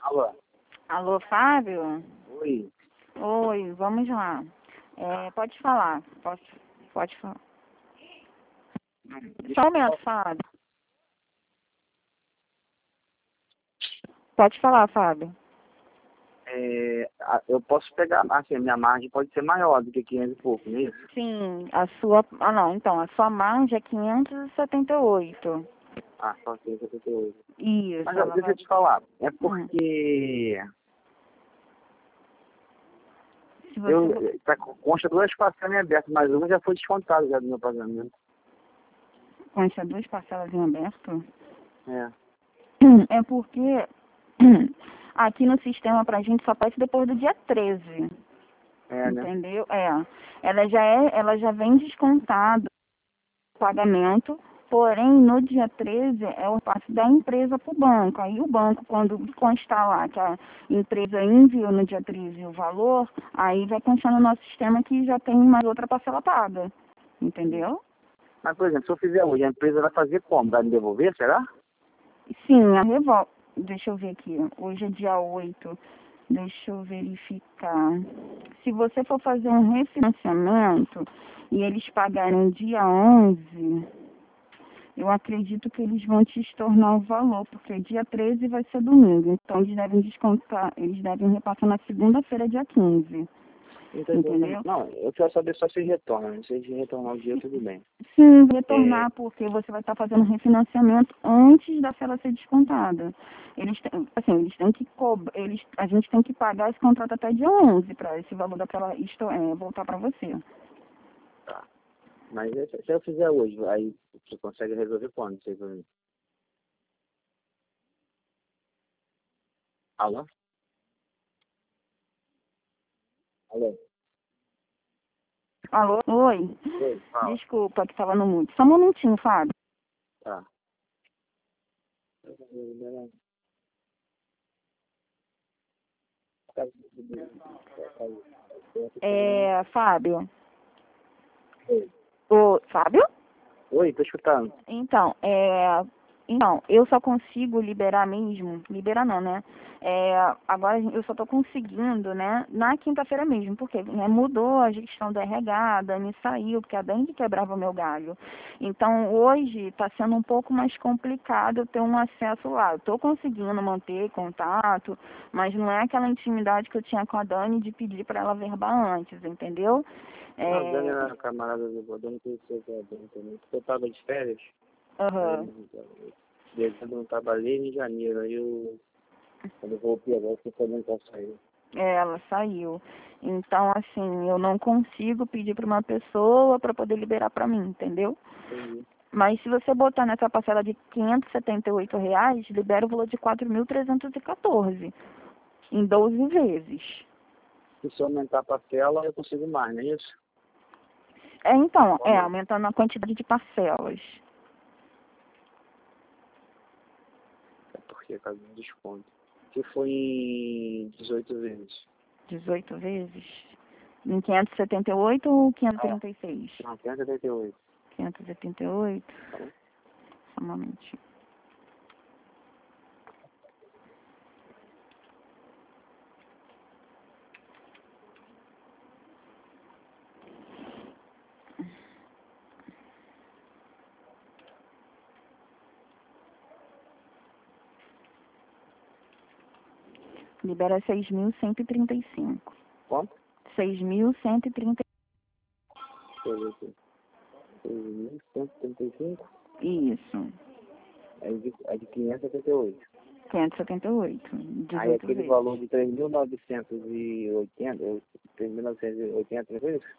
Alô? Alô, Fábio? Oi. Oi, vamos lá. Pode falar. Pode falar. Só um momento, Fábio. Pode falar, Fábio. Eu posso pegar, assim, a minha margem pode ser maior do que 500 e pouco, não é isso? Sim, a sua... Ah, não, então, a sua margem é 578. Ah, só 578. Isso, Mas ela deixa vai... eu te falar, é porque Se você... consta duas parcelas em aberto, mas uma já foi descontada já do meu pagamento. Consta duas parcelas em aberto? É. É porque aqui no sistema pra gente só aparece depois do dia 13. É, né? Entendeu? Ela já vem descontada o pagamento, porém no dia 13 é o passe da empresa para o banco. Aí o banco, quando constar lá que a empresa enviou no dia 13 o valor, aí vai constar no nosso sistema que já tem mais outra parcela paga. Entendeu? Mas, por exemplo, se eu fizer hoje, a empresa vai fazer como? Vai me devolver, será? Sim, a revolta. Deixa eu ver aqui. Hoje é dia 8. Deixa eu verificar. Se você for fazer um refinanciamento e eles pagarem dia 11, eu acredito que eles vão te estornar o valor, porque dia 13 vai ser domingo. Então eles devem descontar, eles devem repassar na segunda-feira, dia 15. Entendeu? Não, eu quero saber só se retorna, né? Se eles retornar o dinheiro, tudo bem. Sim, retornar, porque você vai estar fazendo refinanciamento antes da cela ser descontada. Eles têm que a gente tem que pagar esse contrato até dia 11 para esse valor daquela voltar para você. Tá. Mas se eu fizer hoje, aí você consegue resolver quando? Não sei pra mim. Alô? Alô? Alô? Oi. Oi, fala. Desculpa que estava no mute. Só um minutinho, Fábio. Tá. Fábio. Oi. Ô, Fábio? Oi, tô escutando. Então, eu só consigo liberar mesmo, liberar não, né? Agora eu só tô conseguindo, né, na quinta-feira mesmo, porque mudou a gestão do RH, a Dani saiu, porque a Dani quebrava o meu galho. Então, hoje tá sendo um pouco mais complicado eu ter um acesso lá. Eu tô conseguindo manter contato, mas não é aquela intimidade que eu tinha com a Dani de pedir para ela verbar antes, entendeu? A Dani era camarada do Dani, conheceu a Dani também. Porque eu tava de férias, Aham. aí dezembro eu não trabalhei, em janeiro, aí quando eu voltei agora, eu fui sabendo que ela saiu. Ela saiu. Então, assim, eu não consigo pedir para uma pessoa para poder liberar para mim, entendeu? Entendi. Mas se você botar nessa parcela de R$ 578, libera o valor de 4.314 em 12 vezes. E se eu aumentar a parcela, eu consigo mais, não é isso? Então, Ou não? aumentando a quantidade de parcelas. É porque é por causa do desconto. Se for em 18 vezes. 18 vezes? Em 578 ou Ah, 536? não, 578. 578? Tá bom? Só um momentinho. Libera 6.135. Quanto? 6.135. Deixa eu ver aqui. 6.135. Isso. É de 578. 578. Aí 18 aquele vezes. valor de 3.980, 3.980, não foi isso?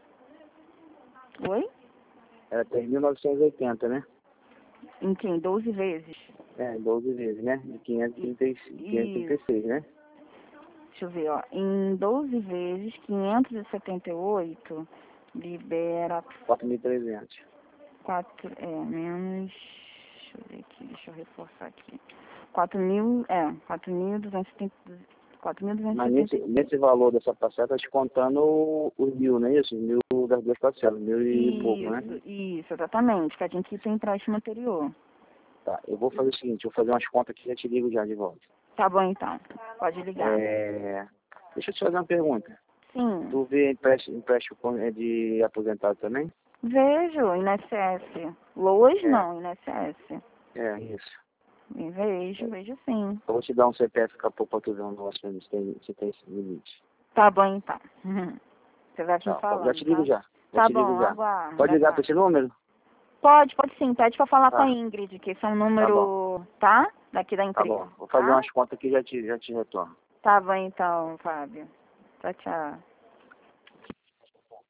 Oi? Era 3.980, né? Em quem? 12 vezes. 12 vezes, né? De 536, né? Deixa eu ver, ó. Em 12 vezes, 578 libera 4.300. 4, menos... Deixa eu ver aqui, deixa eu reforçar aqui. 4.270... Mas 4.270... nesse valor dessa parcela, tá descontando os 1.000, não é isso? 1.000 das duas parcelas, 1.000 e pouco, né? Isso, exatamente, que a gente tem empréstimo anterior. Tá, eu vou fazer o seguinte, eu vou fazer umas contas aqui e já te ligo já de volta. Tá bom, então. Pode ligar. Deixa eu te fazer uma pergunta. Sim. Tu vê empréstimo de aposentado também? Vejo, INSS. Lois não, INSS. Isso. Vejo sim. Eu vou te dar um CPF daqui a pouco pra tu ver um negócio pra mim, se tem esse limite. Tá bom, então. Você vai me Tchau. falando, Já te ligo tá? já. Tá bom, aguardo. Pode ligar pra esse número? Pode sim. Pede pra falar Tá. com a Ingrid, que esse é um Tá bom. número, tá? Daqui da Tá empresa. bom. Vou fazer Tá? umas contas aqui e já te retorno. Tá bom, então, Fábio. Tchau, tchau.